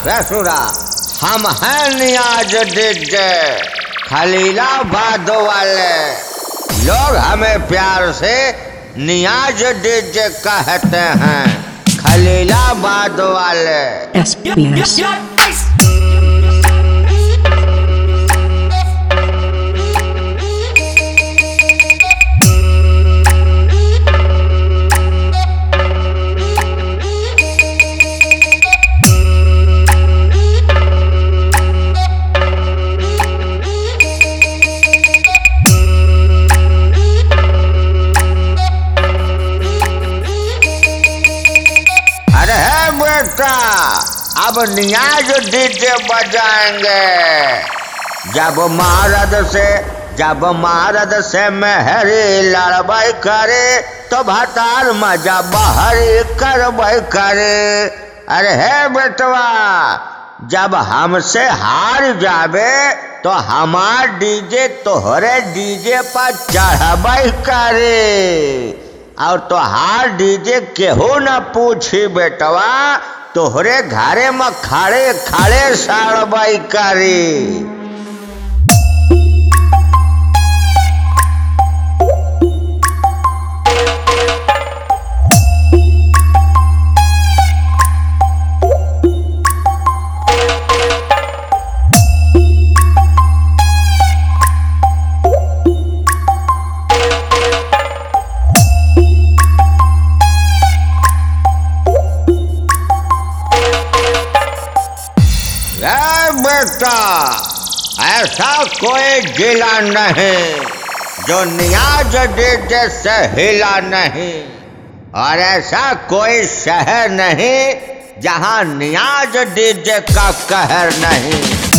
ससुरा हम हैं नियाज डीजे खलीलाबाद वाले। लोग हमें प्यार से नियाज डीजे कहते हैं, खलीलाबाद वाले। SBS. अब नियाज डीजे बजाएंगे। जब मारद से मेहरी लड़बई करे तो भतार मजा बहरी करबई करे। अरे हे बेटवा, जब हमसे हार जावे तो हमार डीजे तोहरे डीजे पर चढ़बई करे। और तोहार डीजे केहू न पूछी बेटवा, तोहरे घरे में खड़े खड़े साड़बई करी। बेटा, ऐसा कोई जिला नहीं जो नियाज डीजे से हिला नहीं, और ऐसा कोई शहर नहीं जहां नियाज डीजे का कहर नहीं।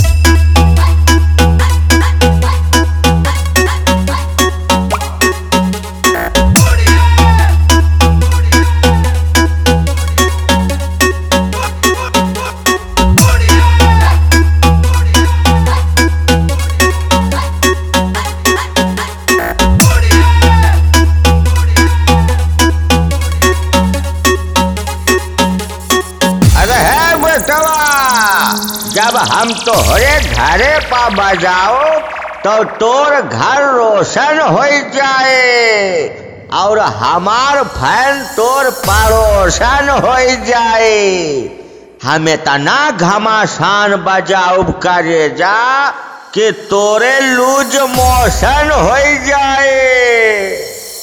जब हम तोहरे घरे पा बजाओ तो तोर घर रोशन हो जाए, और हमार फैन तोर पड़ोसन हो जाए। हमें तना घमासान बजाओ करे जा कि तोरे लूज मोशन हो जाए।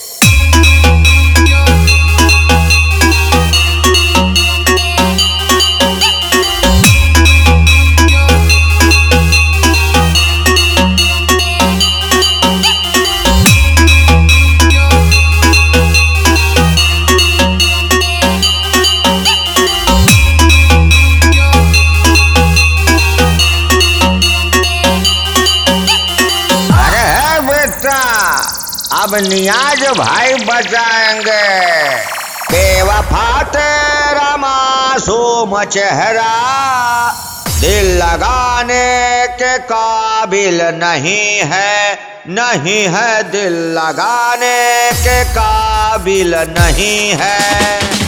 अब नियाज भाई बजाएंगे। बेवफा तेरा मासूम चेहरा दिल लगाने के काबिल नहीं है, नहीं है दिल लगाने के काबिल नहीं है।